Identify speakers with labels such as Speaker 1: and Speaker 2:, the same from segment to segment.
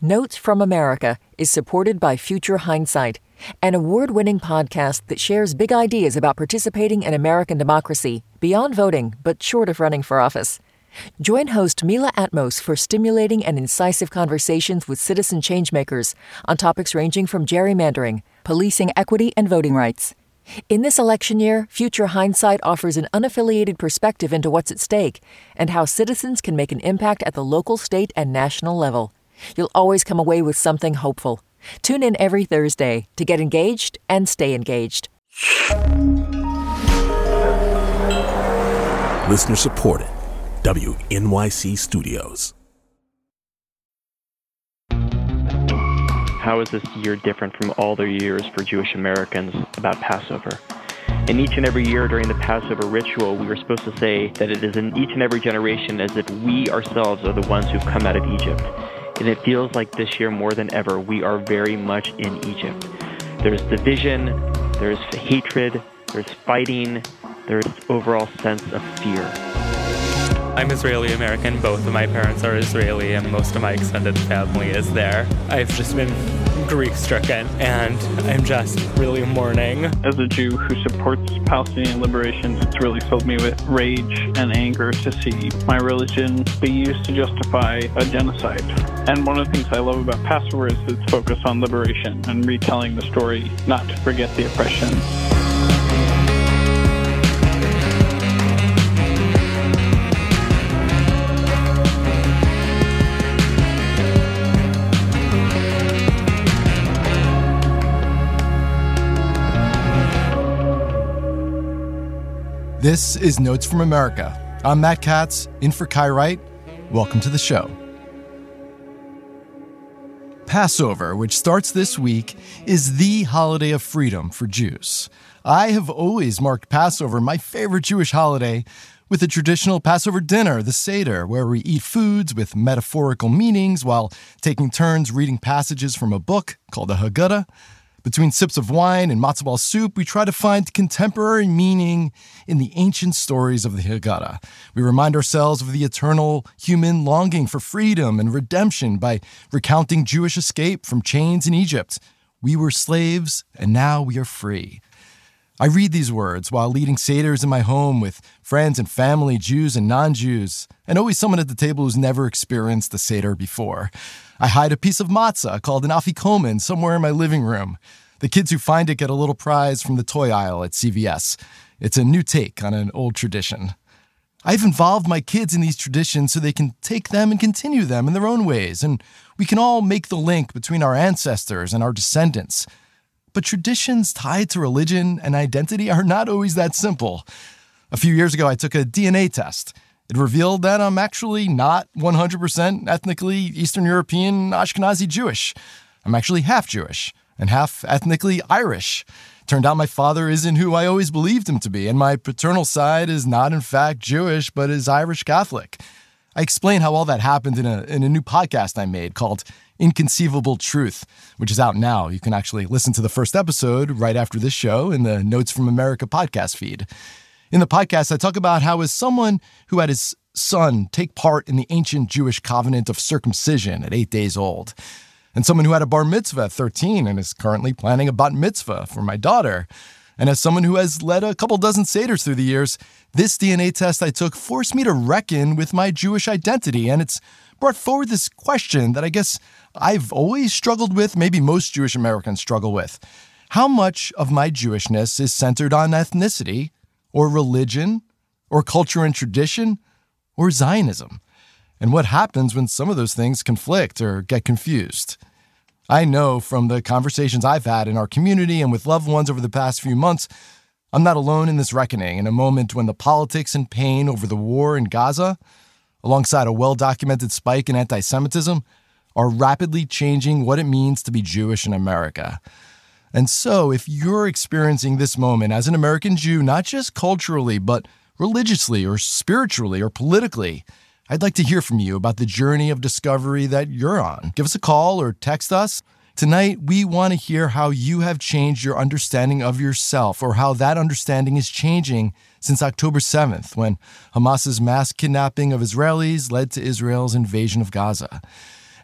Speaker 1: Notes from America is supported by Future Hindsight, an award-winning podcast that shares big ideas about participating in American democracy beyond voting, but short of running for office. Join host Mila Atmos for stimulating and incisive conversations with citizen changemakers on topics ranging from gerrymandering, policing equity, and voting rights. In this election year, Future Hindsight offers an unaffiliated perspective into what's at stake and how citizens can make an impact at the local, state, and national level. You'll always come away with something hopeful. Tune in every Thursday to get engaged and stay engaged.
Speaker 2: Listener supported. WNYC Studios.
Speaker 3: How is this year different from all the years for Jewish Americans about Passover? In each and every year during the Passover ritual, we are supposed to say that it is in each and every generation as if we ourselves are the ones who've come out of Egypt. And it feels like this year more than ever, we are very much in Egypt. There's division, there's hatred, there's fighting, there's overall sense of fear.
Speaker 4: I'm Israeli-American. Both of my parents are Israeli, and most of my extended family is there. I've just been grief-stricken, and I'm just really mourning.
Speaker 5: As a Jew who supports Palestinian liberation, it's really filled me with rage and anger to see my religion be used to justify a genocide. And one of the things I love about Passover is its focus on liberation and retelling the story, not to forget the oppression.
Speaker 6: This is Notes from America. I'm Matt Katz, in for Kai Wright. Welcome to the show. Passover, which starts this week, is the holiday of freedom for Jews. I have always marked Passover, my favorite Jewish holiday, with a traditional Passover dinner, the Seder, where we eat foods with metaphorical meanings while taking turns reading passages from a book called the Haggadah. Between sips of wine and matzo ball soup, we try to find contemporary meaning in the ancient stories of the Haggadah. We remind ourselves of the eternal human longing for freedom and redemption by recounting Jewish escape from chains in Egypt. We were slaves, and now we are free. I read these words while leading Seders in my home with friends and family, Jews and non-Jews, and always someone at the table who's never experienced the Seder before. I hide a piece of matzah called an afikomen somewhere in my living room. The kids who find it get a little prize from the toy aisle at CVS. It's a new take on an old tradition. I've involved my kids in these traditions so they can take them and continue them in their own ways, and we can all make the link between our ancestors and our descendants. But traditions tied to religion and identity are not always that simple. A few years ago, I took a DNA test. It revealed that I'm actually not 100% ethnically Eastern European Ashkenazi Jewish. I'm actually half Jewish and half ethnically Irish. Turned out my father isn't who I always believed him to be, and my paternal side is not in fact Jewish, but is Irish Catholic. I explain how all that happened in a new podcast I made called Inconceivable Truth, which is out now. You can actually listen to the first episode right after this show in the Notes from America podcast feed. In the podcast, I talk about how as someone who had his son take part in the ancient Jewish covenant of circumcision at 8 days old, and someone who had a bar mitzvah at 13 and is currently planning a bat mitzvah for my daughter, and as someone who has led a couple dozen Seders through the years, this DNA test I took forced me to reckon with my Jewish identity, and it's brought forward this question that I guess I've always struggled with, maybe most Jewish Americans struggle with. How much of my Jewishness is centered on ethnicity, or religion, or culture and tradition, or Zionism? And what happens when some of those things conflict or get confused? I know from the conversations I've had in our community and with loved ones over the past few months, I'm not alone in this reckoning in a moment when the politics and pain over the war in Gaza, alongside a well-documented spike in anti-Semitism, are rapidly changing what it means to be Jewish in America. And so, if you're experiencing this moment as an American Jew, not just culturally, but religiously or spiritually or politically, I'd like to hear from you about the journey of discovery that you're on. Give us a call or text us. Tonight, we want to hear how you have changed your understanding of yourself, or how that understanding is changing since October 7th, when Hamas's mass kidnapping of Israelis led to Israel's invasion of Gaza.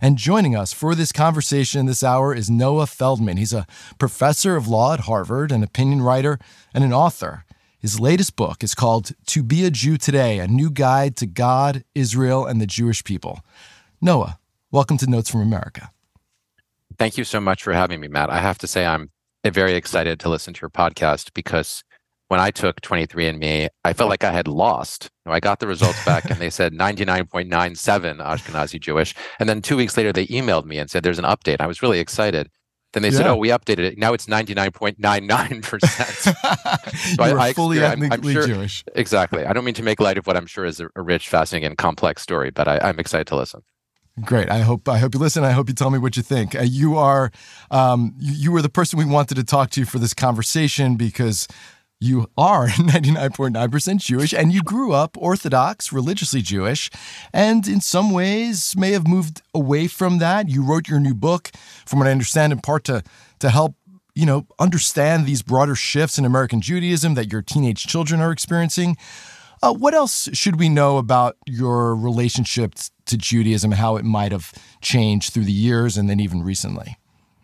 Speaker 6: And joining us for this conversation this hour is Noah Feldman. He's a professor of law at Harvard, an opinion writer, and an author. His latest book is called To Be a Jew Today, A New Guide to God, Israel, and the Jewish People. Noah, welcome to Notes from America.
Speaker 7: Thank you so much for having me, Matt. I have to say I'm very excited to listen to your podcast because when I took 23andMe, I felt like I had lost. I got the results back and they said 99.97 Ashkenazi Jewish. And then 2 weeks later, they emailed me and said, there's an update. I was really excited. Then they said, we updated it. Now it's 99.99%. So
Speaker 6: you are fully ethnically
Speaker 7: sure,
Speaker 6: Jewish.
Speaker 7: Exactly. I don't mean to make light of what I'm sure is a rich, fascinating, and complex story, but I'm excited to listen.
Speaker 6: Great. I hope you listen. I hope you tell me what you think. You were the person we wanted to talk to for this conversation because you are 99.9% Jewish, and you grew up Orthodox, religiously Jewish, and in some ways may have moved away from that. You wrote your new book, from what I understand, in part to help understand these broader shifts in American Judaism that your teenage children are experiencing. What else should we know about your relationship to Judaism, how it might have changed through the years and then even recently?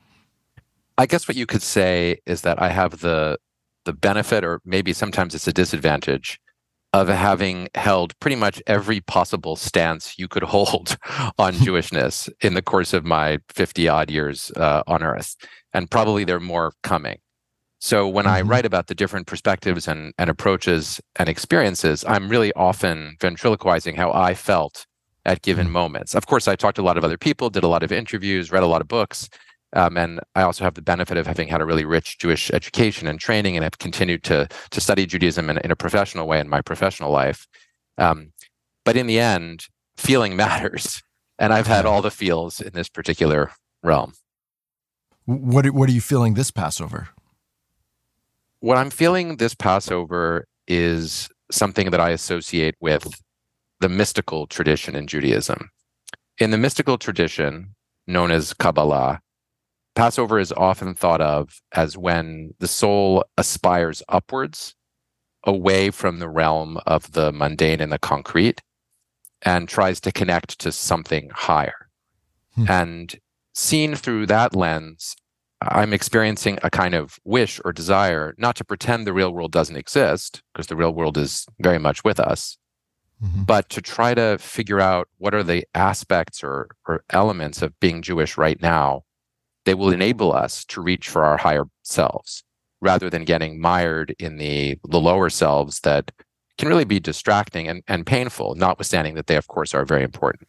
Speaker 7: I guess what you could say is that I have the benefit, or maybe sometimes it's a disadvantage, of having held pretty much every possible stance you could hold on Jewishness in the course of my 50-odd years on Earth. And probably there are more coming. So when I write about the different perspectives and approaches and experiences, I'm really often ventriloquizing how I felt at given moments. Of course, I talked to a lot of other people, did a lot of interviews, read a lot of books, and I also have the benefit of having had a really rich Jewish education and training, and have continued to study Judaism in a professional way in my professional life. But in the end, feeling matters, and I've had all the feels in this particular realm.
Speaker 6: What are you feeling this Passover?
Speaker 7: What I'm feeling this Passover is something that I associate with the mystical tradition in Judaism. In the mystical tradition, known as Kabbalah, Passover is often thought of as when the soul aspires upwards, away from the realm of the mundane and the concrete, and tries to connect to something higher. And seen through that lens, I'm experiencing a kind of wish or desire not to pretend the real world doesn't exist, because the real world is very much with us, but to try to figure out what are the aspects or elements of being Jewish right now that will enable us to reach for our higher selves, rather than getting mired in the lower selves that can really be distracting and painful, notwithstanding that they, of course, are very important.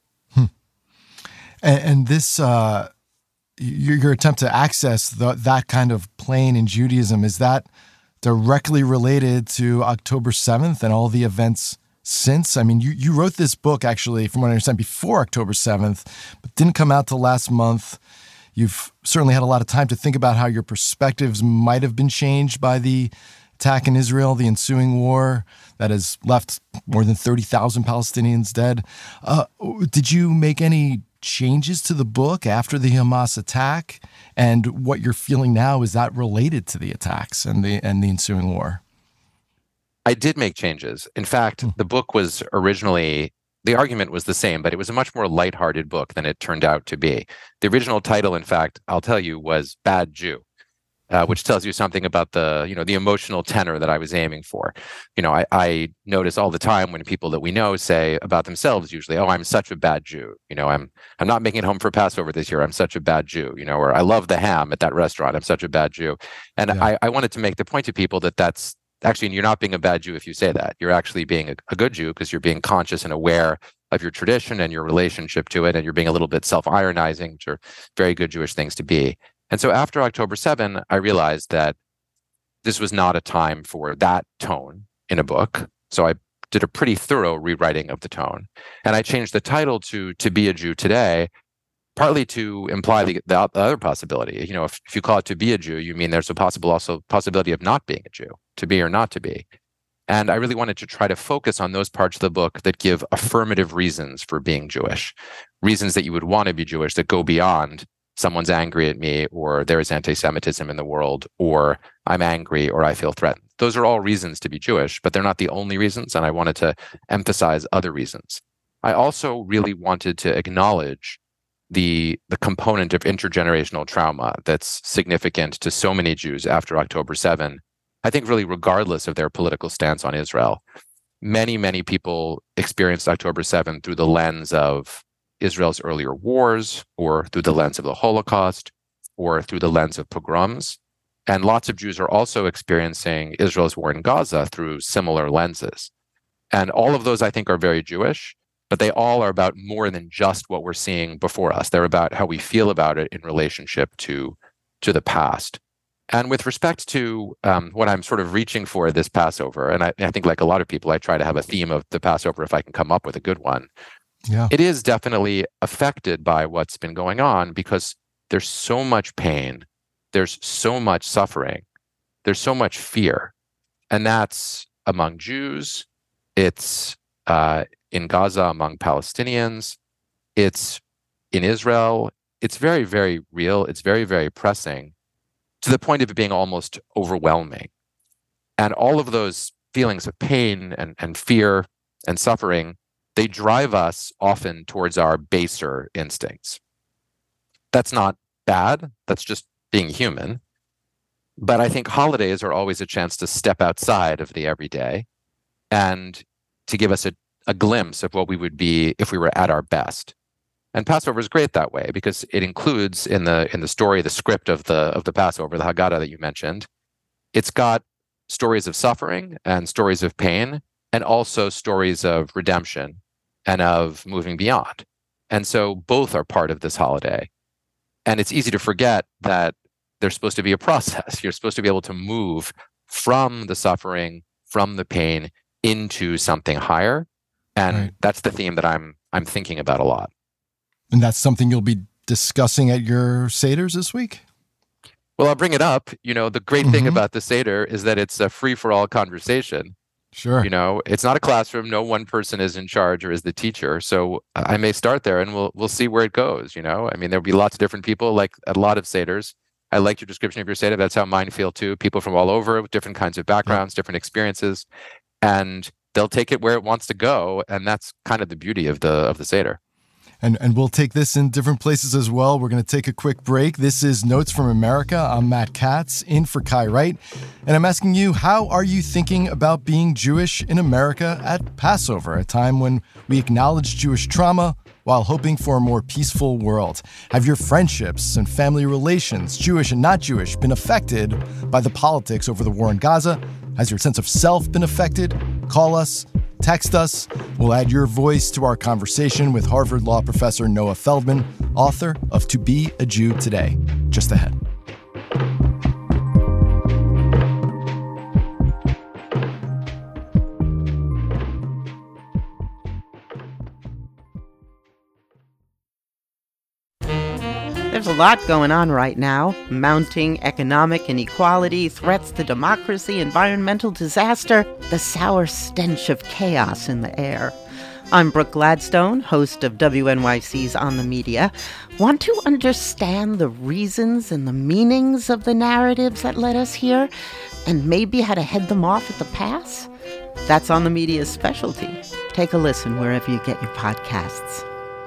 Speaker 6: And this... your attempt to access that kind of plane in Judaism, is that directly related to October 7th and all the events since? I mean, you wrote this book, actually, from what I understand, before October 7th, but didn't come out till last month. You've certainly had a lot of time to think about how your perspectives might have been changed by the attack in Israel, the ensuing war that has left more than 30,000 Palestinians dead. Did you make any changes to the book after the Hamas attack? And what you're feeling now, is that related to the attacks and the ensuing war?
Speaker 7: I did make changes. In fact, the book was originally, the argument was the same, but it was a much more lighthearted book than it turned out to be. The original title, in fact, I'll tell you, was Bad Jew, which tells you something about the emotional tenor that I was aiming for. I notice all the time when people that we know say about themselves, usually, "Oh, I'm such a bad Jew. I'm not making it home for Passover this year. I'm such a bad Jew." Or "I love the ham at that restaurant. I'm such a bad Jew." And I wanted to make the point to people that that's actually, you're not being a bad Jew if you say that. You're actually being a good Jew because you're being conscious and aware of your tradition and your relationship to it, and you're being a little bit self-ironizing, which are very good Jewish things to be. And so after October 7, I realized that this was not a time for that tone in a book. So I did a pretty thorough rewriting of the tone. And I changed the title to Be a Jew Today, partly to imply the other possibility. If you call it To Be a Jew, you mean there's a possibility of not being a Jew, to be or not to be. And I really wanted to try to focus on those parts of the book that give affirmative reasons for being Jewish, reasons that you would want to be Jewish that go beyond someone's angry at me, or there is anti-Semitism in the world, or I'm angry, or I feel threatened. Those are all reasons to be Jewish, but they're not the only reasons, and I wanted to emphasize other reasons. I also really wanted to acknowledge the component of intergenerational trauma that's significant to so many Jews after October 7, I think really regardless of their political stance on Israel. Many, many people experienced October 7 through the lens of Israel's earlier wars, or through the lens of the Holocaust, or through the lens of pogroms. And lots of Jews are also experiencing Israel's war in Gaza through similar lenses. And all of those, I think, are very Jewish, but they all are about more than just what we're seeing before us. They're about how we feel about it in relationship to the past. And with respect to what I'm sort of reaching for this Passover, and I think like a lot of people, I try to have a theme of the Passover if I can come up with a good one. Yeah. It is definitely affected by what's been going on because there's so much pain, there's so much suffering, there's so much fear. And that's among Jews, it's in Gaza among Palestinians, it's in Israel. It's very, very real. It's very, very pressing, to the point of it being almost overwhelming. And all of those feelings of pain and fear and suffering, they drive us often towards our baser instincts. That's not bad. That's just being human. But I think holidays are always a chance to step outside of the everyday and to give us a glimpse of what we would be if we were at our best. And Passover is great that way because it includes in the story, the script of the Passover, the Haggadah that you mentioned, it's got stories of suffering and stories of pain, and also stories of redemption and of moving beyond. And so both are part of this holiday. And it's easy to forget that there's supposed to be a process. You're supposed to be able to move from the suffering, from the pain, into something higher. And right. That's the theme that I'm thinking about a lot.
Speaker 6: And that's something you'll be discussing at your Seders this week?
Speaker 7: Well, I'll bring it up. You know, the great thing about the Seder is that it's a free-for-all conversation.
Speaker 6: Sure.
Speaker 7: You know, it's not a classroom. No one person is in charge or is the teacher. So I may start there and we'll see where it goes, you know. I mean, there'll be lots of different people, like at a lot of Seders. I liked your description of your Seder. That's how mine feel too. People from all over with different kinds of backgrounds, different experiences. And they'll take it where it wants to go. And that's kind of the beauty of the Seder.
Speaker 6: And we'll take this in different places as well. We're going to take a quick break. This is Notes from America. I'm Matt Katz, in for Kai Wright. And I'm asking you, how are you thinking about being Jewish in America at Passover, a time when we acknowledge Jewish trauma while hoping for a more peaceful world? Have your friendships and family relations, Jewish and not Jewish, been affected by the politics over the war in Gaza? Has your sense of self been affected? Call us. Text us. We'll add your voice to our conversation with Harvard Law professor Noah Feldman, author of To Be a Jew Today. Just ahead.
Speaker 8: There's a lot going on right now. Mounting economic inequality, threats to democracy, environmental disaster, the sour stench of chaos in the air. I'm Brooke Gladstone, host of WNYC's On the Media. Want to understand the reasons and the meanings of the narratives that led us here, and maybe how to head them off at the pass? That's On the Media's specialty. Take a listen wherever you get your podcasts.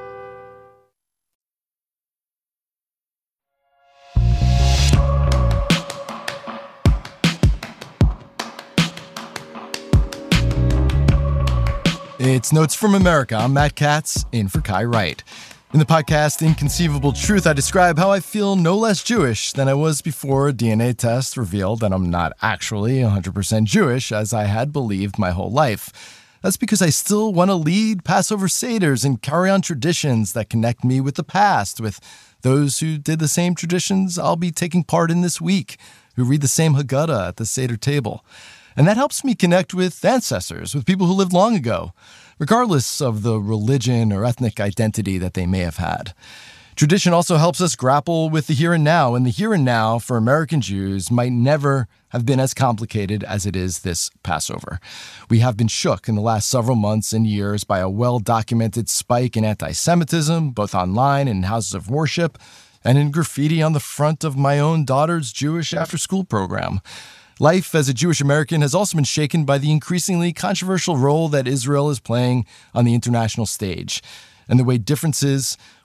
Speaker 6: It's Notes from America. I'm Matt Katz, in for Kai Wright. In the podcast Inconceivable Truth, I describe how I feel no less Jewish than I was before a DNA test revealed that I'm not actually 100% Jewish, as I had believed my whole life. That's because I still want to lead Passover Seders and carry on traditions that connect me with the past, with those who did the same traditions I'll be taking part in this week, who read the same Haggadah at the Seder table. And that helps me connect with ancestors, with people who lived long ago, regardless of the religion or ethnic identity that they may have had. Tradition also helps us grapple with the here and now, and the here and now for American Jews might never have been as complicated as it is this Passover. We have been shook in the last several months and years by a well-documented spike in anti-Semitism, both online and in houses of worship, and in graffiti on the front of my own daughter's Jewish after-school program. Life as a Jewish American has also been shaken by the increasingly controversial role that Israel is playing on the international stage, and the way differences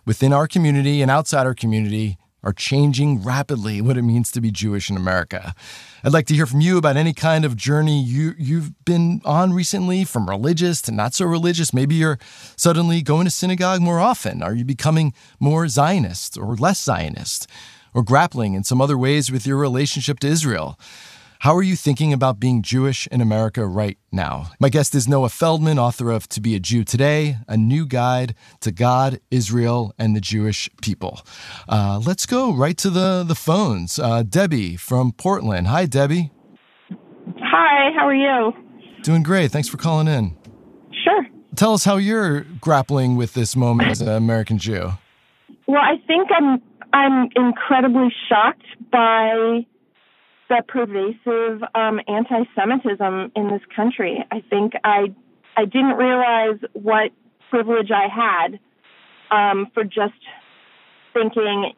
Speaker 6: within our community and outside our community are changing rapidly what it means to be Jewish in America. I'd like to hear from you about any kind of journey you've been on recently, from religious to not so religious. Maybe you're suddenly going to synagogue more often. Are you becoming more Zionist or less Zionist, or grappling in some other ways with your relationship to Israel? How are you thinking about being Jewish in America right now? My guest is Noah Feldman, author of To Be a Jew Today, a new guide to God, Israel, and the Jewish people. Let's go right to the phones. Debbie from Portland. Hi, Debbie.
Speaker 9: Hi, how are you?
Speaker 6: Doing great. Thanks for calling in.
Speaker 9: Sure.
Speaker 6: Tell us how you're grappling with this moment as an American Jew.
Speaker 9: Well, I think I'm incredibly shocked by the pervasive anti-Semitism in this country. I think I didn't realize what privilege I had for just thinking,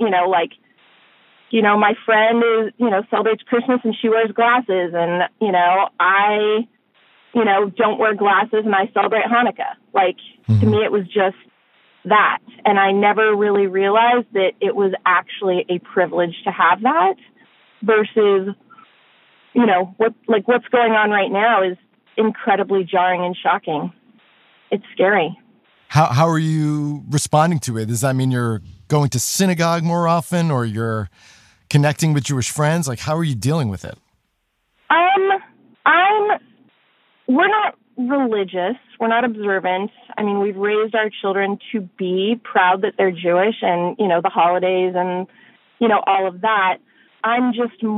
Speaker 9: my friend is, celebrates Christmas and she wears glasses, and, I, don't wear glasses and I celebrate Hanukkah. To me, it was just that. And I never really realized that it was actually a privilege to have that. Versus, what's going on right now is incredibly jarring and shocking. It's scary.
Speaker 6: How are you responding to it? Does that mean you're going to synagogue more often, or you're connecting with Jewish friends? How are you dealing with it?
Speaker 9: We're not religious. We're not observant. I mean, we've raised our children to be proud that they're Jewish and, the holidays and, all of that. I'm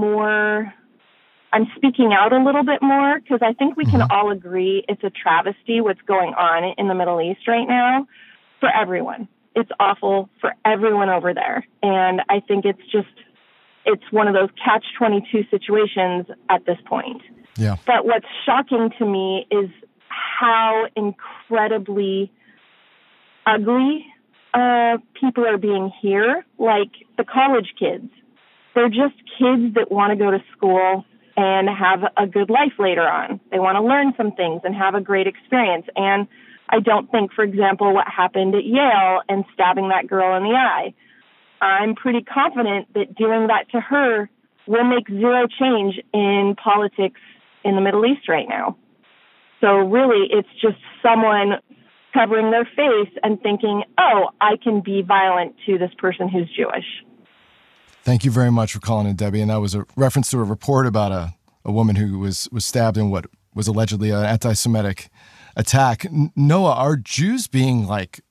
Speaker 9: speaking out a little bit more because I think we can all agree it's a travesty what's going on in the Middle East right now for everyone. It's awful for everyone over there. And I think it's one of those catch-22 situations at this point.
Speaker 6: Yeah.
Speaker 9: But what's shocking to me is how incredibly ugly people are being here, like the college kids. They're just kids that want to go to school and have a good life later on. They want to learn some things and have a great experience. And I don't think, for example, what happened at Yale and stabbing that girl in the eye, I'm pretty confident that doing that to her will make zero change in politics in the Middle East right now. So really, it's just someone covering their face and thinking, oh, I can be violent to this person who's Jewish.
Speaker 6: Thank you very much for calling in, Debbie. And that was a reference to a report about a woman who was stabbed in what was allegedly an anti-Semitic attack. Noah, are Jews being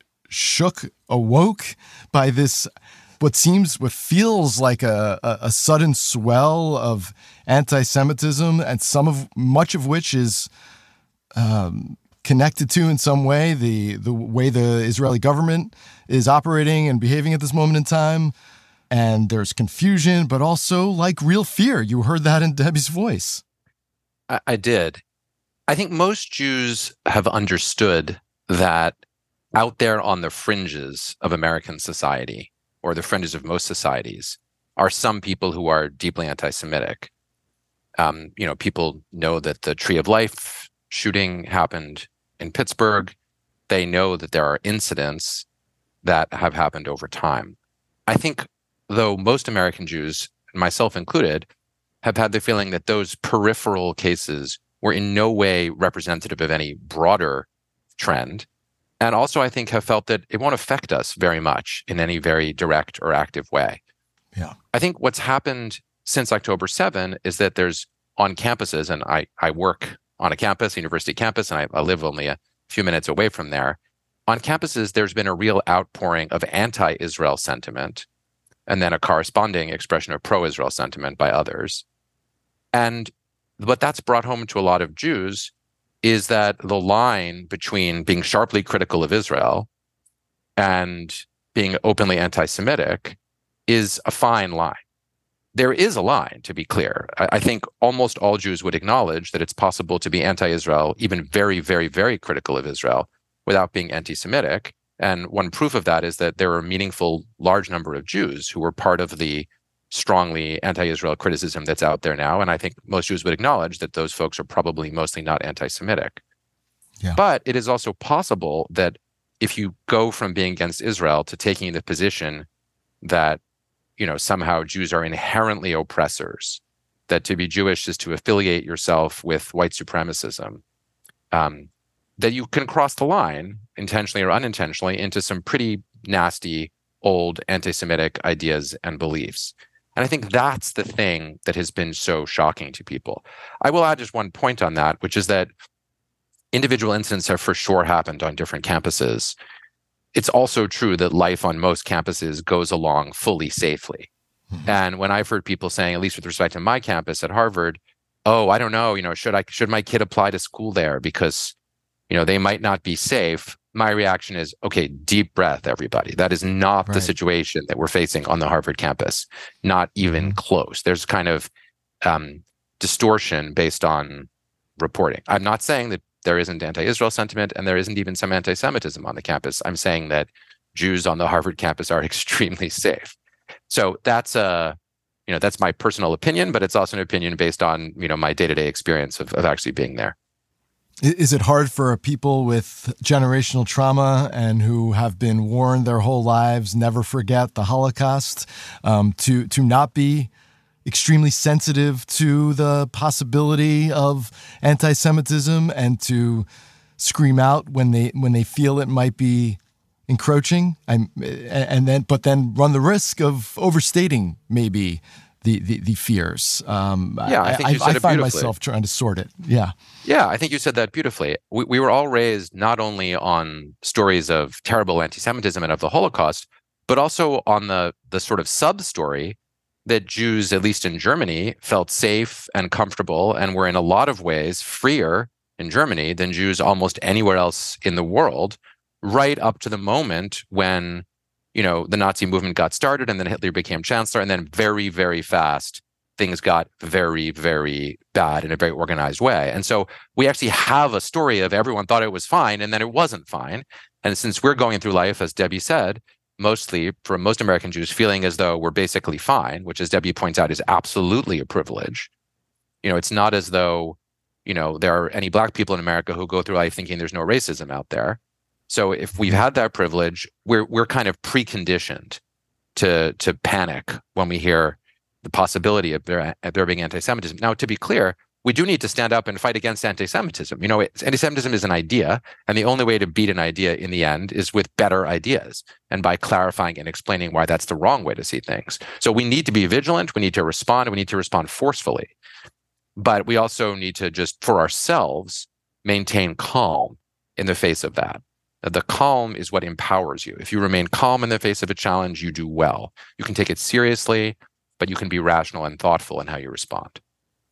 Speaker 6: awoke by this, what feels like a sudden swell of anti-Semitism, and much of which is connected to in some way the way the Israeli government is operating and behaving at this moment in time? And there's confusion, but also real fear. You heard that in Debbie's voice.
Speaker 7: I did. I think most Jews have understood that out there on the fringes of American society, or the fringes of most societies, are some people who are deeply anti-Semitic. People know that the Tree of Life shooting happened in Pittsburgh. They know that there are incidents that have happened over time. I think, though, most American Jews, myself included, have had the feeling that those peripheral cases were in no way representative of any broader trend. And also, I think, have felt that it won't affect us very much in any very direct or active way.
Speaker 6: Yeah.
Speaker 7: I think what's happened since October 7 is that there's on campuses, and I work on a campus, university campus, and I live only a few minutes away from there. On campuses, there's been a real outpouring of anti-Israel sentiment, and then a corresponding expression of pro-Israel sentiment by others. And what that's brought home to a lot of Jews is that the line between being sharply critical of Israel and being openly anti-Semitic is a fine line. There is a line, to be clear. I think almost all Jews would acknowledge that it's possible to be anti-Israel, even very, very, very critical of Israel, without being anti-Semitic. And one proof of that is that there are a meaningful large number of Jews who were part of the strongly anti-Israel criticism that's out there now. And I think most Jews would acknowledge that those folks are probably mostly not anti-Semitic.
Speaker 6: Yeah.
Speaker 7: But it is also possible that if you go from being against Israel to taking the position that, somehow Jews are inherently oppressors, that to be Jewish is to affiliate yourself with white supremacism, that you can cross the line, intentionally or unintentionally, into some pretty nasty, old anti-Semitic ideas and beliefs. And I think that's the thing that has been so shocking to people. I will add just one point on that, which is that individual incidents have for sure happened on different campuses. It's also true that life on most campuses goes along fully safely. Mm-hmm. And when I've heard people saying, at least with respect to my campus at Harvard, oh, I don't know, should my kid apply to school there because, they might not be safe? My reaction is, okay, deep breath, everybody. That is not the situation that we're facing on the Harvard campus. Not even close. There's kind of distortion based on reporting. I'm not saying that there isn't anti-Israel sentiment and there isn't even some anti-Semitism on the campus. I'm saying that Jews on the Harvard campus are extremely safe. So that's that's my personal opinion, but it's also an opinion based on, my day-to-day experience of actually being there.
Speaker 6: Is it hard for people with generational trauma and who have been warned their whole lives, never forget the Holocaust, to not be extremely sensitive to the possibility of anti-Semitism and to scream out when they feel it might be encroaching, but then run the risk of overstating maybe the fears?
Speaker 7: I think you said it
Speaker 6: find
Speaker 7: beautifully.
Speaker 6: myself trying to sort it. Yeah,
Speaker 7: I think you said that beautifully. We were all raised not only on stories of terrible anti-Semitism and of the Holocaust, but also on the sort of sub-story that Jews, at least in Germany, felt safe and comfortable and were in a lot of ways freer in Germany than Jews almost anywhere else in the world, right up to the moment when, the Nazi movement got started and then Hitler became chancellor, and then very, very fast, things got very, very bad in a very organized way. And so we actually have a story of everyone thought it was fine and then it wasn't fine. And since we're going through life, as Debbie said, mostly for most American Jews, feeling as though we're basically fine, which, as Debbie points out, is absolutely a privilege. It's not as though, there are any Black people in America who go through life thinking there's no racism out there. So if we've had that privilege, we're kind of preconditioned to panic when we hear the possibility of there being anti-Semitism. Now, to be clear, we do need to stand up and fight against anti-Semitism. Anti-Semitism is an idea, and the only way to beat an idea in the end is with better ideas and by clarifying and explaining why that's the wrong way to see things. So we need to be vigilant. We need to respond. We need to respond forcefully. But we also need to just, for ourselves, maintain calm in the face of that. The calm is what empowers you. If you remain calm in the face of a challenge, you do well. You can take it seriously, but you can be rational and thoughtful in how you respond.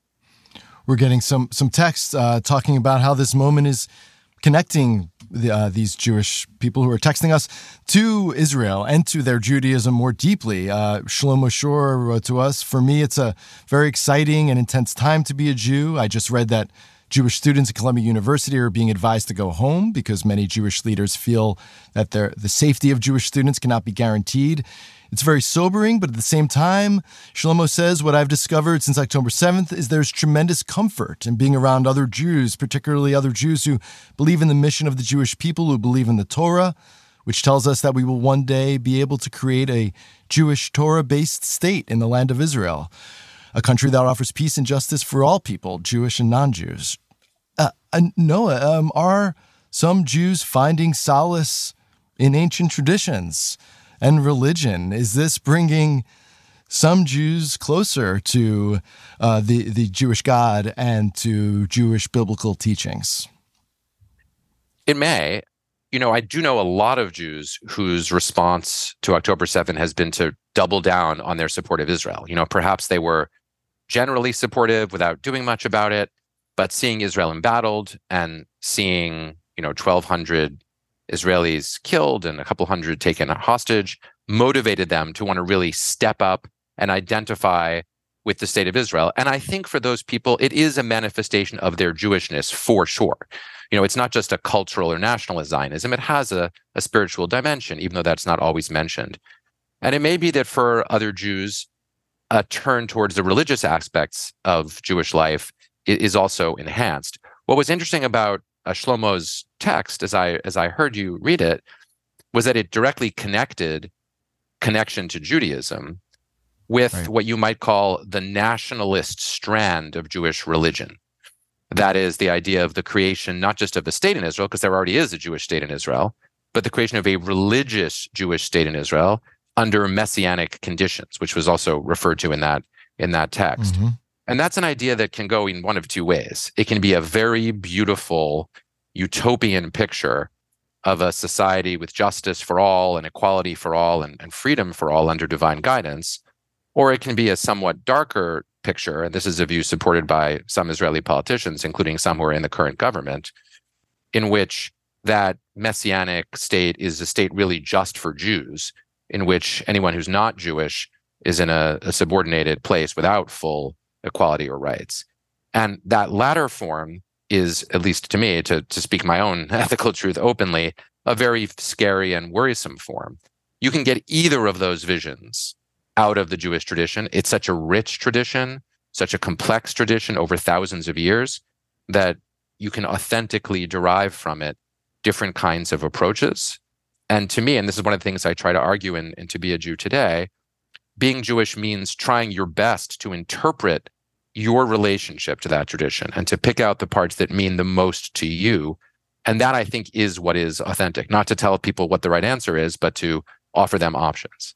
Speaker 6: We're getting some text talking about how this moment is connecting these Jewish people who are texting us to Israel and to their Judaism more deeply. Shlomo Shor wrote to us, "For me, it's a very exciting and intense time to be a Jew. I just read that Jewish students at Columbia University are being advised to go home because many Jewish leaders feel that the safety of Jewish students cannot be guaranteed. It's very sobering, but at the same time, Shlomo says, what I've discovered since October 7th is there's tremendous comfort in being around other Jews, particularly other Jews who believe in the mission of the Jewish people, who believe in the Torah, which tells us that we will one day be able to create a Jewish Torah-based state in the land of Israel, a country that offers peace and justice for all people, Jewish and non-Jews." Noah, are some Jews finding solace in ancient traditions and religion? Is this bringing some Jews closer to the Jewish God and to Jewish biblical teachings?
Speaker 7: It may. I do know a lot of Jews whose response to October 7th has been to double down on their support of Israel. Perhaps they were generally supportive without doing much about it, but seeing Israel embattled and seeing, 1,200 Israelis killed and a couple hundred taken hostage motivated them to want to really step up and identify with the state of Israel. And I think for those people, it is a manifestation of their Jewishness for sure. It's not just a cultural or nationalist Zionism. It has a spiritual dimension, even though that's not always mentioned. And it may be that for other Jews, a turn towards the religious aspects of Jewish life is also enhanced. What was interesting about Shlomo's text, as I heard you read it, was that it directly connected connection to Judaism with what you might call the nationalist strand of Jewish religion. That is the idea of the creation, not just of a state in Israel, because there already is a Jewish state in Israel, but the creation of a religious Jewish state in Israel under messianic conditions, which was also referred to in that text. Mm-hmm. And that's an idea that can go in one of two ways. It can be a very beautiful utopian picture of a society with justice for all and equality for all and freedom for all under divine guidance, or it can be a somewhat darker picture, and this is a view supported by some Israeli politicians, including some who are in the current government, in which that messianic state is a state really just for Jews, in which anyone who's not Jewish is in a subordinated place without full equality or rights. And that latter form is, at least to me, to speak my own ethical truth openly, a very scary and worrisome form. You can get either of those visions out of the Jewish tradition. It's such a rich tradition, such a complex tradition over thousands of years, that you can authentically derive from it different kinds of approaches. And to me, and this is one of the things I try to argue in To Be a Jew Today, being Jewish means trying your best to interpret your relationship to that tradition and to pick out the parts that mean the most to you. And that, I think, is what is authentic. Not to tell people what the right answer is, but to offer them options.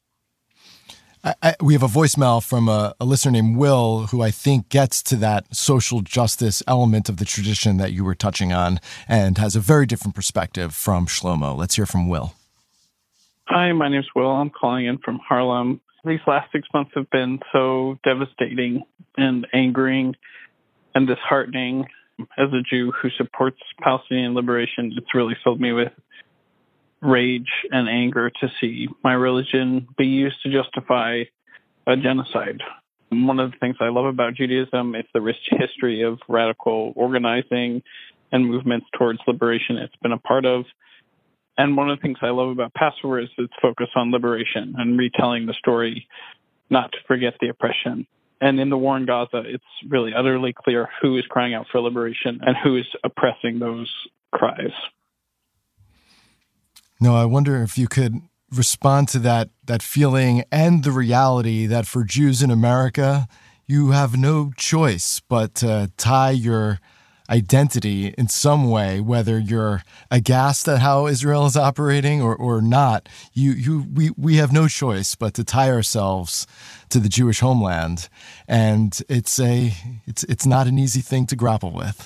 Speaker 6: We have a voicemail from a listener named Will, who I think gets to that social justice element of the tradition that you were touching on and has a very different perspective from Shlomo. Let's hear from Will.
Speaker 5: Hi, my name's Will. I'm calling in from Harlem. These last 6 months have been so devastating and angering and disheartening. As a Jew who supports Palestinian liberation, it's really filled me with rage and anger to see my religion be used to justify a genocide. One of the things I love about Judaism is the rich history of radical organizing and movements towards liberation it's been a part of. And one of the things I love about Passover is its focus on liberation and retelling the story, not to forget the oppression. And in the war in Gaza, it's really utterly clear who is crying out for liberation and who is oppressing those cries.
Speaker 6: No, I wonder if you could respond to that feeling and the reality that for Jews in America, you have no choice but to tie your identity in some way, whether you're aghast at how Israel is operating or not. We have no choice but to tie ourselves to the Jewish homeland, and it's not an easy thing to grapple with.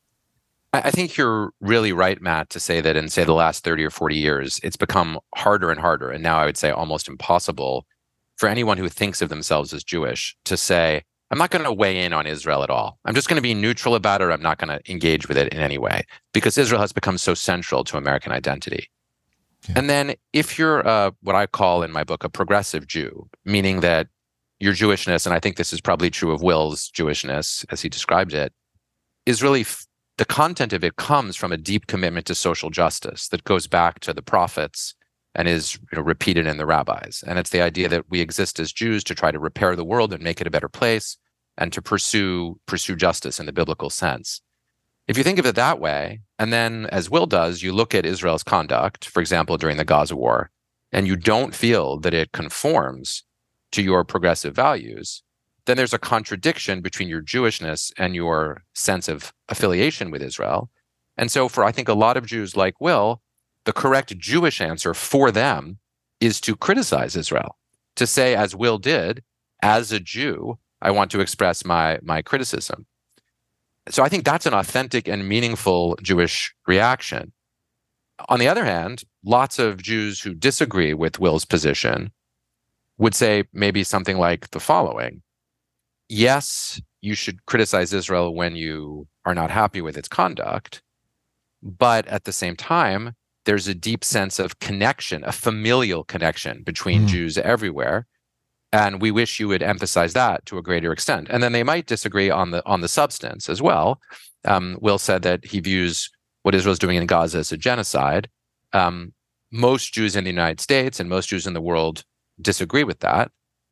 Speaker 7: I think you're really right, Matt, to say that in, say, the last 30 or 40 years, it's become harder and harder, and now I would say almost impossible for anyone who thinks of themselves as Jewish to say, I'm not going to weigh in on Israel at all. I'm just going to be neutral about it, or I'm not going to engage with it in any way, because Israel has become so central to American identity. Yeah. And then if you're what I call in my book a progressive Jew, meaning that your Jewishness, and I think this is probably true of Will's Jewishness, as he described it, is really the content of it comes from a deep commitment to social justice that goes back to the prophets and is repeated in the rabbis. And it's the idea that we exist as Jews to try to repair the world and make it a better place and to pursue justice in the biblical sense. If you think of it that way, and then as Will does, you look at Israel's conduct, for example, during the Gaza war, and you don't feel that it conforms to your progressive values, then there's a contradiction between your Jewishness and your sense of affiliation with Israel. And so for, I think, a lot of Jews like Will, the correct Jewish answer for them is to criticize Israel, to say, as Will did, as a Jew, I want to express my criticism. So I think that's an authentic and meaningful Jewish reaction. On the other hand, lots of Jews who disagree with Will's position would say maybe something like the following. Yes, you should criticize Israel when you are not happy with its conduct, but at the same time, there's a deep sense of connection, a familial connection between Jews everywhere, and we wish you would emphasize that to a greater extent. And then they might disagree on the substance as well. Will said that he views what Israel's doing in Gaza as a genocide. Most Jews in the United States and most Jews in the world disagree with that.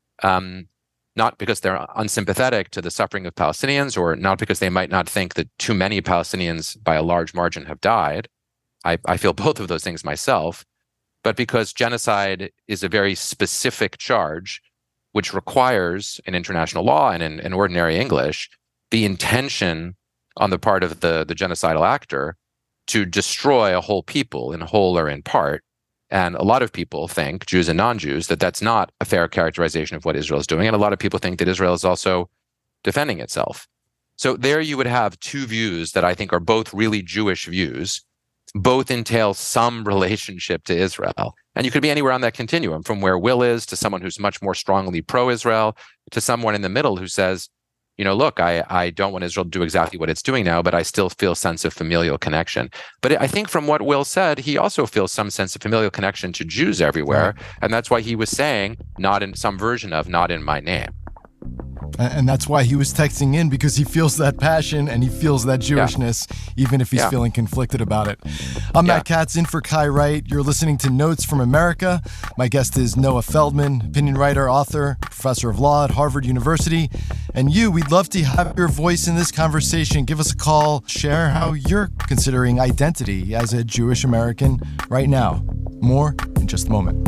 Speaker 7: Not because they're unsympathetic to the suffering of Palestinians, or not because they might not think that too many Palestinians by a large margin have died. I feel both of those things myself. but because genocide is a very specific charge, which requires in international law and in ordinary English, the intention on the part of the genocidal actor to destroy a whole people in whole or in part. And a lot of people think, Jews and non-Jews, that that's not a fair characterization of what Israel is doing. And a lot of people think that Israel is also defending itself. So there you would have two views that I think are both really Jewish views. Both entail some relationship to Israel. And you could be anywhere on that continuum, from where Will is to someone who's much more strongly pro-Israel, to someone in the middle who says, you know, look, I don't want Israel to do exactly what it's doing now, but I still feel a sense of familial connection. But I think from what Will said, he also feels some sense of familial connection to Jews everywhere. And that's why he was saying, not in some version of, not in my name.
Speaker 6: And that's why he was texting in, because he feels that passion and he feels that Jewishness, even if he's feeling conflicted about it. I'm Matt Katz, in for Kai Wright. You're listening to Notes from America. My guest is Noah Feldman, opinion writer, author, professor of law at Harvard University. And we'd love to have your voice in this conversation. Give us a call. Share how you're considering identity as a Jewish American right now. More in just a moment.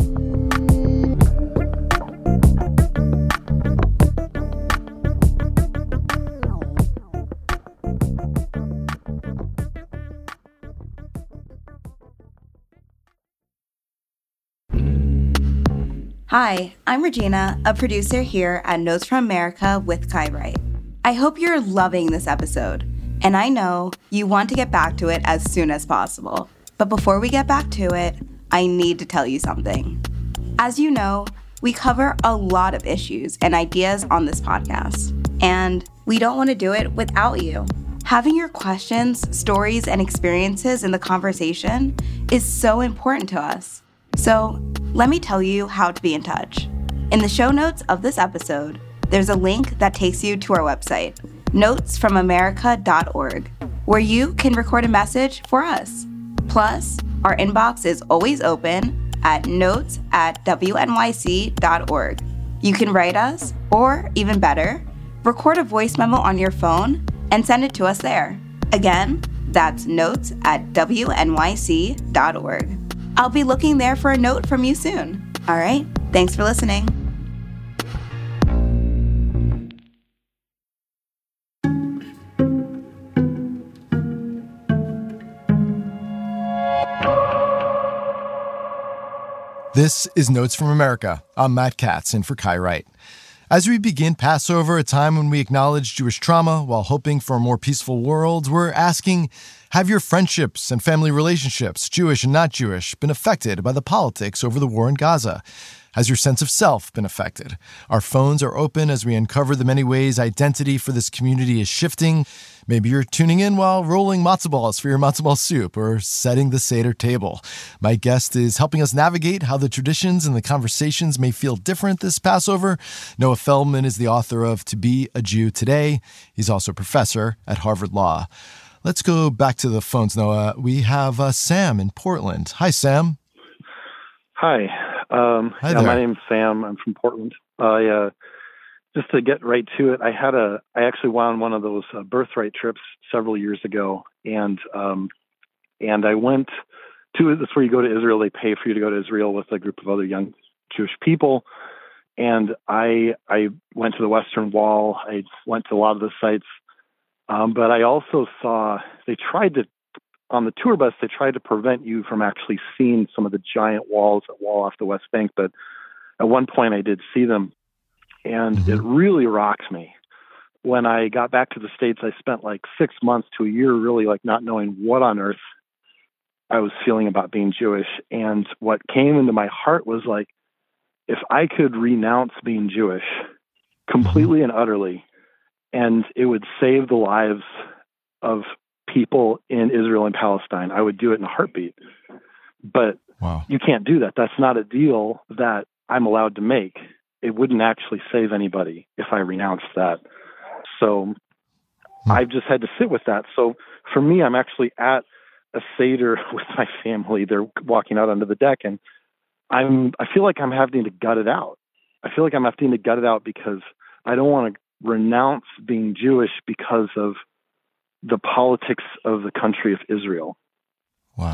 Speaker 10: Hi, I'm Regina, a producer here at Notes from America with Kai Wright. I hope you're loving this episode, and I know you want to get back to it as soon as possible. But before we get back to it, I need to tell you something. As you know, we cover a lot of issues and ideas on this podcast, and we don't want to do it without you. Having your questions, stories, and experiences in the conversation is so important to us. So let me tell you how to be in touch. In the show notes of this episode, there's a link that takes you to our website, notesfromamerica.org, where you can record a message for us. Plus, our inbox is always open at notes@wnyc.org. You can write us, or even better, record a voice memo on your phone and send it to us there. Again, that's notes@wnyc.org. I'll be looking there for a note from you soon. All right, thanks for listening.
Speaker 6: This is Notes from America. I'm Matt Katz, in for Kai Wright. As we begin Passover, a time when we acknowledge Jewish trauma while hoping for a more peaceful world, we're asking, have your friendships and family relationships, Jewish and not Jewish, been affected by the politics over the war in Gaza? Has your sense of self been affected? Our phones are open as we uncover the many ways identity for this community is shifting. Maybe you're tuning in while rolling matzo balls for your matzo ball soup or setting the Seder table. My guest is helping us navigate how the traditions and the conversations may feel different this Passover. Noah Feldman is the author of To Be a Jew Today. He's also a professor at Harvard Law. Let's go back to the phones, Noah. We have Sam in Portland. Hi, Sam.
Speaker 11: Hi.
Speaker 6: Hi there.
Speaker 11: My name's Sam. I'm from Portland. Just to get right to it, I actually went on one of those birthright trips several years ago, and I went to, that's where you go to Israel. They pay for you to go to Israel with a group of other young Jewish people, and I went to the Western Wall. I went to a lot of the sites, but I also saw on the tour bus, they tried to prevent you from actually seeing some of the giant walls that wall off the West Bank. But at one point I did see them, and it really rocks me. When I got back to the States, I spent like 6 months to a year really like not knowing what on earth I was feeling about being Jewish. And what came into my heart was like, if I could renounce being Jewish completely and utterly, and it would save the lives of people in Israel and Palestine, I would do it in a heartbeat. But you can't do that. That's not a deal that I'm allowed to make. It wouldn't actually save anybody if I renounced that. So I've just had to sit with that. So for me, I'm actually at a Seder with my family. They're walking out onto the deck, and I feel like I'm having to gut it out. I feel like I'm having to gut it out because I don't want to renounce being Jewish because of the politics of the country of Israel.
Speaker 6: Wow.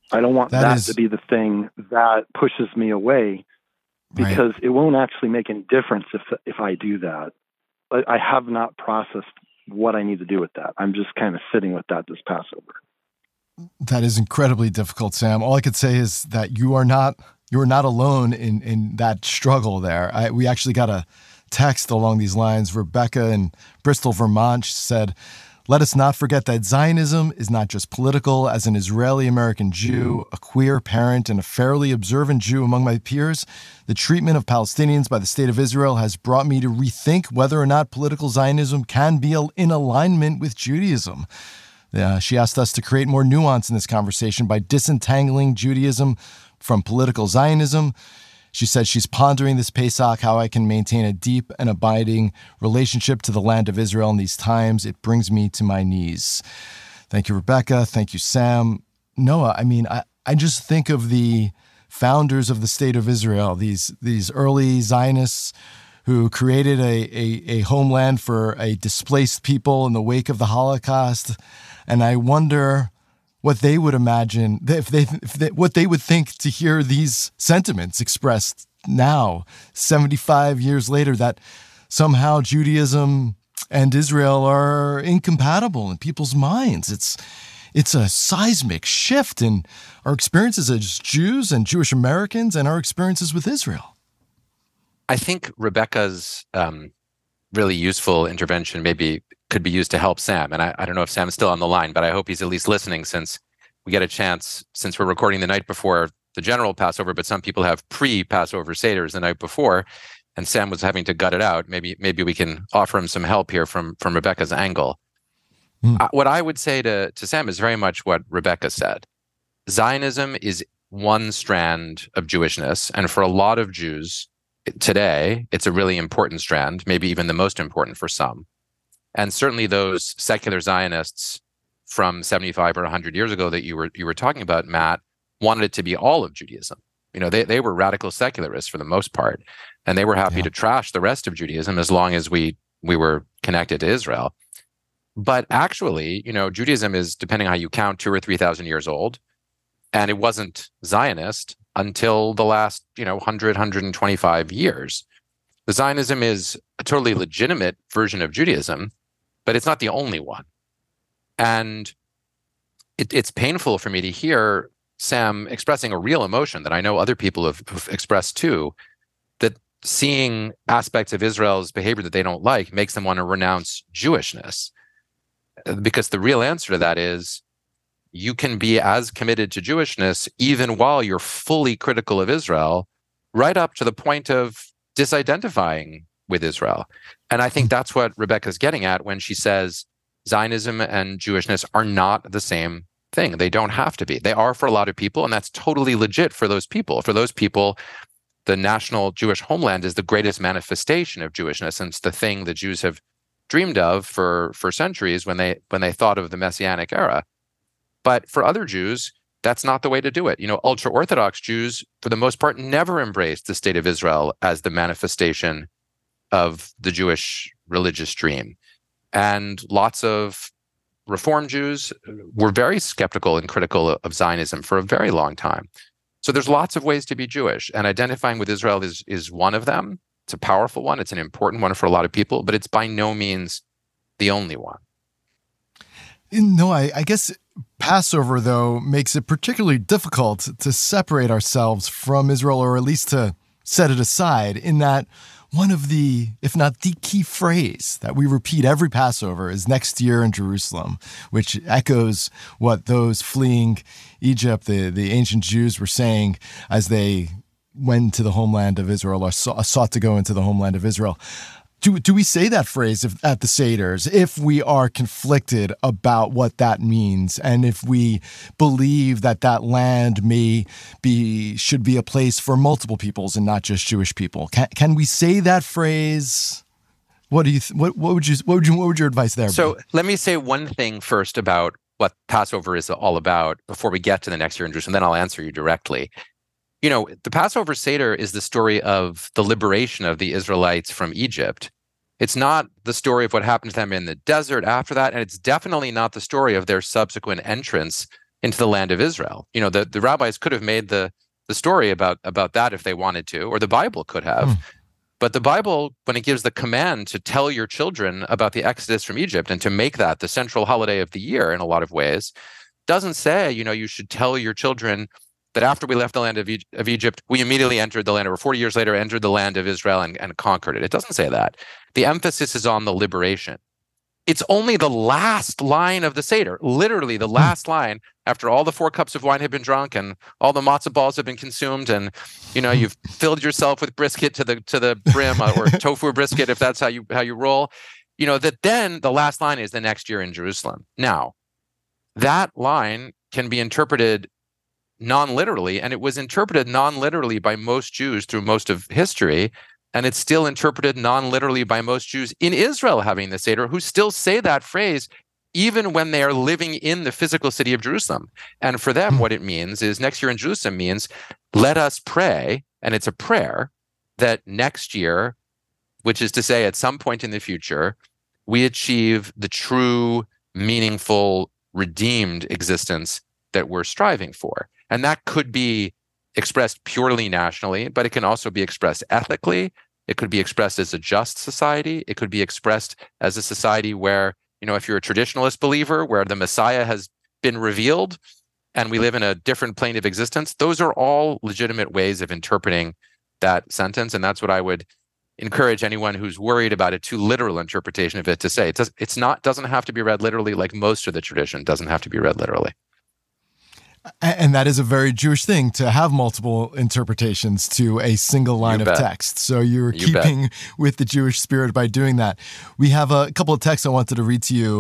Speaker 11: I don't want that to be the thing that pushes me away, because it won't actually make any difference if I do that. But I have not processed what I need to do with that. I'm just kind of sitting with that this Passover.
Speaker 6: That is incredibly difficult, Sam. All I could say is that you are not alone in that struggle there. We actually got a text along these lines. Rebecca in Bristol, Vermont said, "Let us not forget that Zionism is not just political. As an Israeli-American Jew, a queer parent, and a fairly observant Jew among my peers, the treatment of Palestinians by the State of Israel has brought me to rethink whether or not political Zionism can be in alignment with Judaism." She asked us to create more nuance in this conversation by disentangling Judaism from political Zionism. She said she's pondering this Pesach, how I can maintain a deep and abiding relationship to the land of Israel in these times. It brings me to my knees. Thank you, Rebecca. Thank you, Sam. Noah, I just think of the founders of the State of Israel, these early Zionists who created a homeland for a displaced people in the wake of the Holocaust. And I wonder what they would imagine, what they would think to hear these sentiments expressed now, 75 years later, that somehow Judaism and Israel are incompatible in people's minds. It's a seismic shift in our experiences as Jews and Jewish Americans and our experiences with Israel.
Speaker 7: I think Rebecca's really useful intervention maybe could be used to help Sam. And I don't know if Sam's still on the line, but I hope he's at least listening, since we get a chance, since we're recording the night before the general Passover, but some people have pre-Passover Seders the night before, and Sam was having to gut it out. Maybe we can offer him some help here from Rebecca's angle. What I would say to Sam is very much what Rebecca said. Zionism is one strand of Jewishness, and for a lot of Jews today, it's a really important strand, maybe even the most important for some. And certainly those secular Zionists from 75 or 100 years ago that you were talking about, Matt, wanted it to be all of Judaism. They were radical secularists for the most part, and they were happy to trash the rest of Judaism as long as we were connected to Israel. But actually, Judaism is, depending on how you count, 2,000 or 3,000 years old, and it wasn't Zionist until the last 100, 125 years. The Zionism is a totally legitimate version of Judaism, but it's not the only one. And it's painful for me to hear Sam expressing a real emotion that I know other people have expressed too, that seeing aspects of Israel's behavior that they don't like makes them want to renounce Jewishness. Because the real answer to that is, you can be as committed to Jewishness even while you're fully critical of Israel, right up to the point of disidentifying with Israel. And I think that's what Rebecca's getting at when she says Zionism and Jewishness are not the same thing. They don't have to be. They are for a lot of people, and that's totally legit for those people. For those people, the national Jewish homeland is the greatest manifestation of Jewishness, and it's the thing the Jews have dreamed of for centuries when they thought of the Messianic era. But for other Jews, that's not the way to do it. Ultra-Orthodox Jews, for the most part, never embraced the State of Israel as the manifestation of the Jewish religious dream. And lots of Reform Jews were very skeptical and critical of Zionism for a very long time. So there's lots of ways to be Jewish, and identifying with Israel is one of them. It's a powerful one. It's an important one for a lot of people, but it's by no means the only one.
Speaker 6: No, I guess Passover, though, makes it particularly difficult to separate ourselves from Israel, or at least to set it aside, in that one of the, if not the key phrase that we repeat every Passover is next year in Jerusalem, which echoes what those fleeing Egypt, the ancient Jews, were saying as they went to the homeland of Israel, or sought to go into the homeland of Israel. Do we say that phrase at the Seders if we are conflicted about what that means, and if we believe that land should be a place for multiple peoples and not just Jewish people? Can we say that phrase? What would your advice there be?
Speaker 7: So let me say one thing first about what Passover is all about before we get to the next year in Jerusalem. Then I'll answer you directly. The Passover Seder is the story of the liberation of the Israelites from Egypt. It's not the story of what happened to them in the desert after that, and it's definitely not the story of their subsequent entrance into the land of Israel. The rabbis could have made the story about that if they wanted to, or the Bible could have. But the Bible, when it gives the command to tell your children about the Exodus from Egypt and to make that the central holiday of the year in a lot of ways, doesn't say, you should tell your children that after we left the land of Egypt, we immediately entered the land, or 40 years later entered the land of Israel and conquered it. It doesn't say that. The emphasis is on the liberation. It's only the last line of the Seder, literally the last line, after all the 4 cups of wine have been drunk and all the matzah balls have been consumed, and you've filled yourself with brisket to the brim, or tofu brisket if that's how you roll. That then the last line is the next year in Jerusalem. Now, that line can be interpreted non-literally, and it was interpreted non-literally by most Jews through most of history. And it's still interpreted non-literally by most Jews in Israel having the Seder, who still say that phrase even when they are living in the physical city of Jerusalem. And for them, what it means is next year in Jerusalem means, let us pray, and it's a prayer, that next year, which is to say at some point in the future, we achieve the true, meaningful, redeemed existence that we're striving for. And that could be expressed purely nationally, but it can also be expressed ethically. It could be expressed as a just society. It could be expressed as a society where, if you're a traditionalist believer, where the Messiah has been revealed and we live in a different plane of existence, those are all legitimate ways of interpreting that sentence. And that's what I would encourage anyone who's worried about a too literal interpretation of it to say. Doesn't have to be read literally, like most of the tradition doesn't have to be read literally.
Speaker 6: And that is a very Jewish thing, to have multiple interpretations to a single line of text. So you're keeping with the Jewish spirit by doing that. We have a couple of texts I wanted to read to you.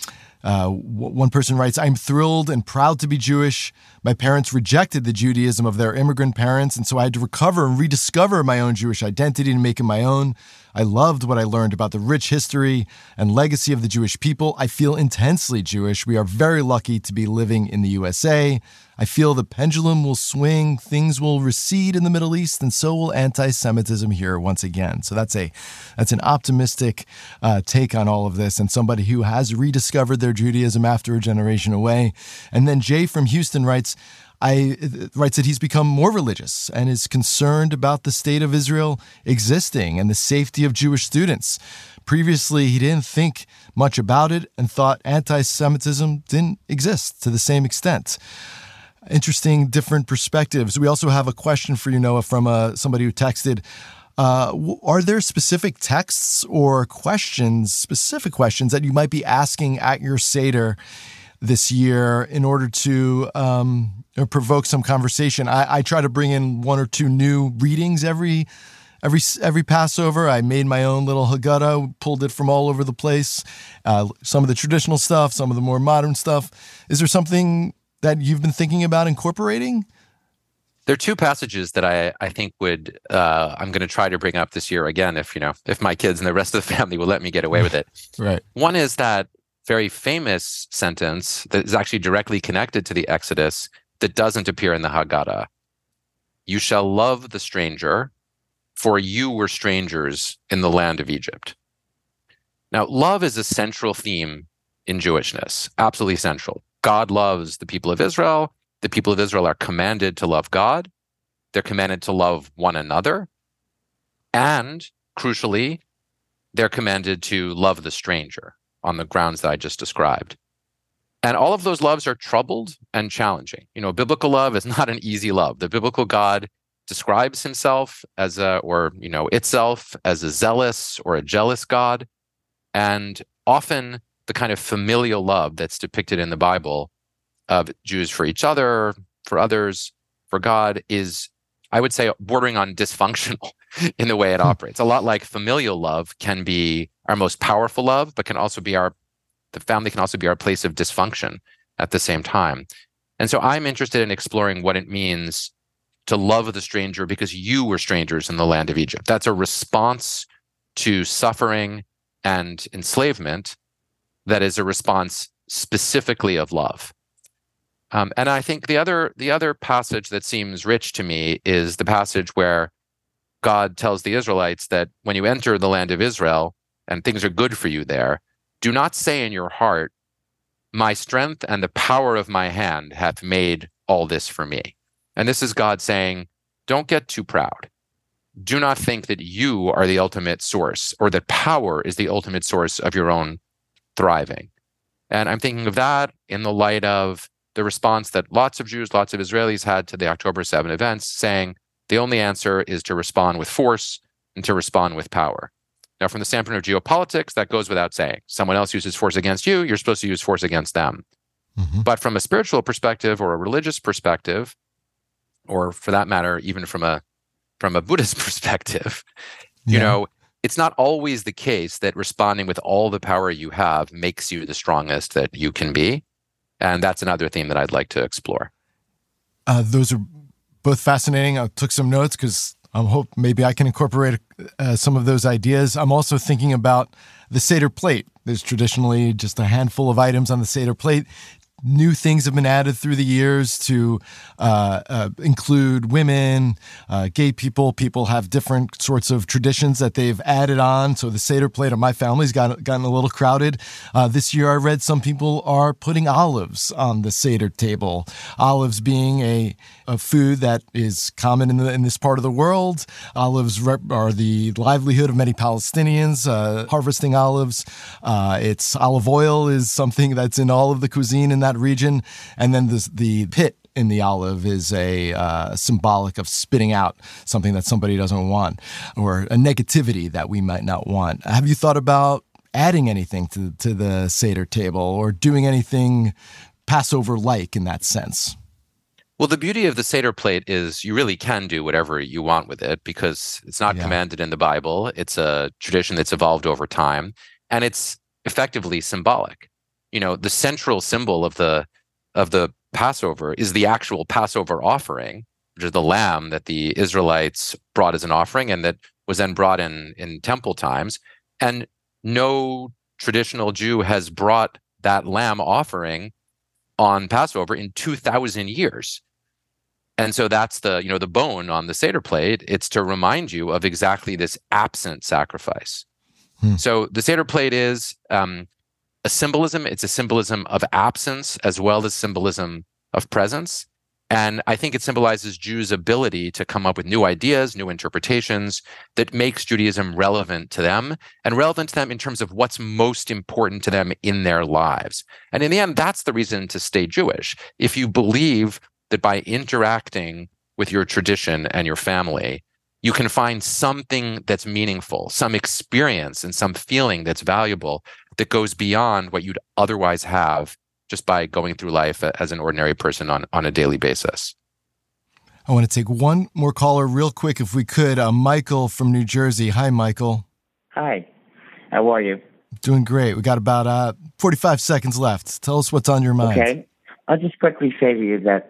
Speaker 6: One person writes, I'm thrilled and proud to be Jewish. My parents rejected the Judaism of their immigrant parents, and so I had to recover and rediscover my own Jewish identity and make it my own. I loved what I learned about the rich history and legacy of the Jewish people. I feel intensely Jewish. We are very lucky to be living in the USA. I feel the pendulum will swing, things will recede in the Middle East, and so will anti-Semitism here once again. So that's an optimistic take on all of this, and somebody who has rediscovered their Judaism after a generation away. And then Jay from Houston writes that he's become more religious and is concerned about the state of Israel existing and the safety of Jewish students. Previously, he didn't think much about it and thought anti-Semitism didn't exist to the same extent. Interesting, different perspectives. We also have a question for you, Noah, from somebody who texted. Are there specific texts or specific questions that you might be asking at your Seder this year in order to provoke some conversation? I try to bring in 1 or 2 new readings every Passover. I made my own little Haggadah, pulled it from all over the place. Some of the traditional stuff, some of the more modern stuff. Is there something that you've been thinking about incorporating?
Speaker 7: There are 2 passages that I think I'm going to try to bring up this year again, if my kids and the rest of the family will let me get away with it.
Speaker 6: Right.
Speaker 7: One is that very famous sentence that is actually directly connected to the Exodus that doesn't appear in the Haggadah. You shall love the stranger, for you were strangers in the land of Egypt. Now, love is a central theme in Jewishness, absolutely central. God loves the people of Israel. The people of Israel are commanded to love God. They're commanded to love one another. And, crucially, they're commanded to love the stranger on the grounds that I just described. And all of those loves are troubled and challenging. Biblical love is not an easy love. The biblical God describes himself as itself as a zealous or a jealous God. And often the kind of familial love that's depicted in the Bible of Jews for each other, for others, for God is, I would say, bordering on dysfunctional in the way it operates. A lot like familial love can be our most powerful love, but the family can also be our place of dysfunction at the same time. And so I'm interested in exploring what it means to love the stranger because you were strangers in the land of Egypt. That's a response to suffering and enslavement that is a response specifically of love. And I think the other passage that seems rich to me is the passage where God tells the Israelites that when you enter the land of Israel and things are good for you there, do not say in your heart, my strength and the power of my hand hath made all this for me. And this is God saying, don't get too proud. Do not think that you are the ultimate source or that power is the ultimate source of your own thriving. And I'm thinking of that in the light of the response that lots of Jews, lots of Israelis had to the October 7 events, saying the only answer is to respond with force and to respond with power. Now, from the standpoint of geopolitics, that goes without saying. Someone else uses force against you, you're supposed to use force against them. Mm-hmm. But from a spiritual perspective or a religious perspective, or for that matter, even from a Buddhist perspective, you know, it's not always the case that responding with all the power you have makes you the strongest that you can be. And that's another theme that I'd like to explore.
Speaker 6: Those are both fascinating. I took some notes because I hope maybe I can incorporate some of those ideas. I'm also thinking about the Seder plate. There's traditionally just a handful of items on the Seder plate. New things have been added through the years to include women, gay people. People have different sorts of traditions that they've added on. So the Seder plate of my family's gotten a little crowded. This year I read some people are putting olives on the Seder table. Olives being a food that is common in this part of the world. Olives are the livelihood of many Palestinians, harvesting olives. It's olive oil is something that's in all of the cuisine in that region. And then the pit in the olive is a symbolic of spitting out something that somebody doesn't want or a negativity that we might not want. Have you thought about adding anything to the Seder table or doing anything Passover-like in that sense?
Speaker 7: Well, the beauty of the Seder plate is you really can do whatever you want with it because it's not commanded in the Bible. It's a tradition that's evolved over time, and it's effectively symbolic. You know, the central symbol of the Passover is the actual Passover offering, which is the lamb that the Israelites brought as an offering and that was then brought in temple times. And no traditional Jew has brought that lamb offering on Passover in 2,000 years. And so that's the bone on the Seder plate. It's to remind you of exactly this absent sacrifice. So the Seder plate is a symbolism. It's a symbolism of absence as well as symbolism of presence. And I think it symbolizes Jews' ability to come up with new ideas, new interpretations that makes Judaism relevant to them and relevant to them in terms of what's most important to them in their lives. And in the end, that's the reason to stay Jewish. If you believe that by interacting with your tradition and your family, you can find something that's meaningful, some experience and some feeling that's valuable that goes beyond what you'd otherwise have just by going through life as an ordinary person on a daily basis.
Speaker 6: I want to take one more caller real quick if we could. Michael from New Jersey. Hi, Michael.
Speaker 12: Hi. How are you?
Speaker 6: Doing great. We got about 45 seconds left. Tell us what's on your mind.
Speaker 12: Okay. I'll just quickly say to you that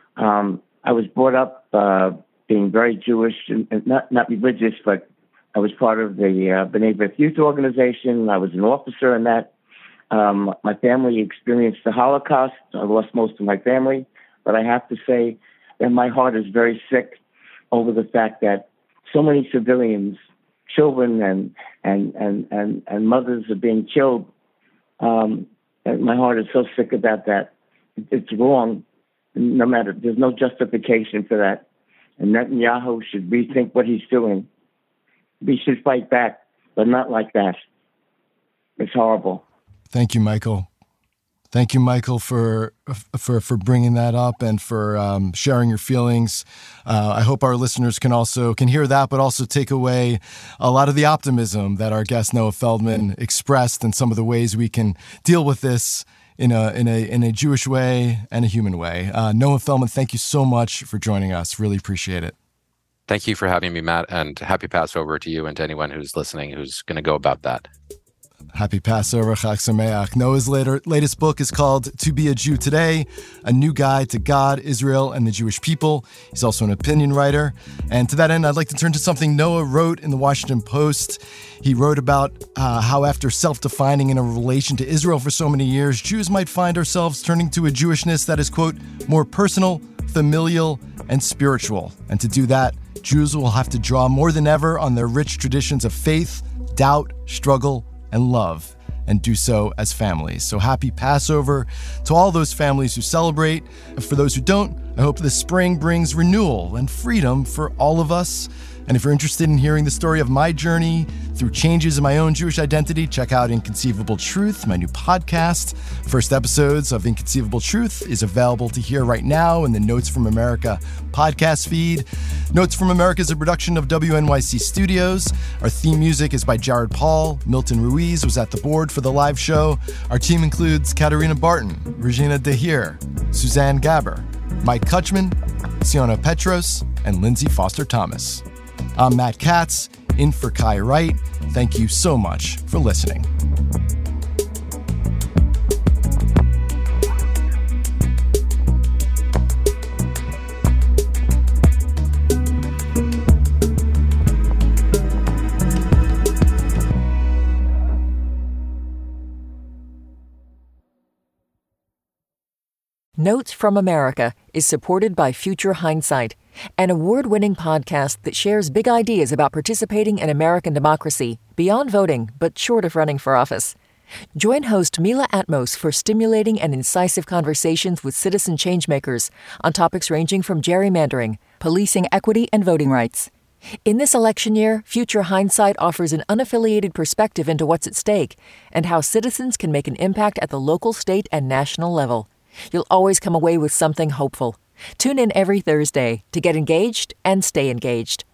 Speaker 12: I was brought up being very Jewish, and not religious, but I was part of the B'nai B'rith Youth Organization. I was an officer in that. My family experienced the Holocaust. I lost most of my family, but I have to say that my heart is very sick over the fact that so many civilians, children and mothers are being killed. And my heart is so sick about that. It's wrong. No matter, there's no justification for that. And Netanyahu should rethink what he's doing. We should fight back, but not like that. It's horrible.
Speaker 6: Thank you, Michael. Thank you, Michael, for bringing that up and for sharing your feelings. I hope our listeners can hear that, but also take away a lot of the optimism that our guest Noah Feldman expressed and some of the ways we can deal with this in a Jewish way and a human way. Noah Feldman, thank you so much for joining us. Really appreciate it.
Speaker 7: Thank you for having me, Matt, and happy Passover to you and to anyone who's listening who's going to go about that.
Speaker 6: Happy Passover, Chag Sameach. Noah's latest book is called To Be a Jew Today, A New Guide to God, Israel, and the Jewish People. He's also an opinion writer. And to that end, I'd like to turn to something Noah wrote in the Washington Post. He wrote about how after self-defining in a relation to Israel for so many years, Jews might find ourselves turning to a Jewishness that is, quote, more personal, familial, and spiritual. And to do that, Jews will have to draw more than ever on their rich traditions of faith, doubt, struggle, and love. and do so as families. So happy Passover to all those families who celebrate. And for those who don't, I hope this spring brings renewal and freedom for all of us. And if you're interested in hearing the story of my journey through changes in my own Jewish identity, check out Inconceivable Truth, my new podcast. First episodes of Inconceivable Truth is available to hear right now in the Notes from America podcast feed. Notes from America is a production of WNYC Studios. Our theme music is by Jared Paul. Milton Ruiz was at the board for the live show. Our team includes Katarina Barton, Regina DeHeer, Suzanne Gaber, Mike Kutchman, Siona Petros, and Lindsay Foster Thomas. I'm Matt Katz, in for Kai Wright. Thank you so much for listening.
Speaker 1: Notes from America is supported by Future Hindsight, an award-winning podcast that shares big ideas about participating in American democracy beyond voting, but short of running for office. Join host Mila Atmos for stimulating and incisive conversations with citizen changemakers on topics ranging from gerrymandering, policing equity, and voting rights. In this election year, Future Hindsight offers an unaffiliated perspective into what's at stake and how citizens can make an impact at the local, state, and national level. You'll always come away with something hopeful. Tune in every Thursday to get engaged and stay engaged.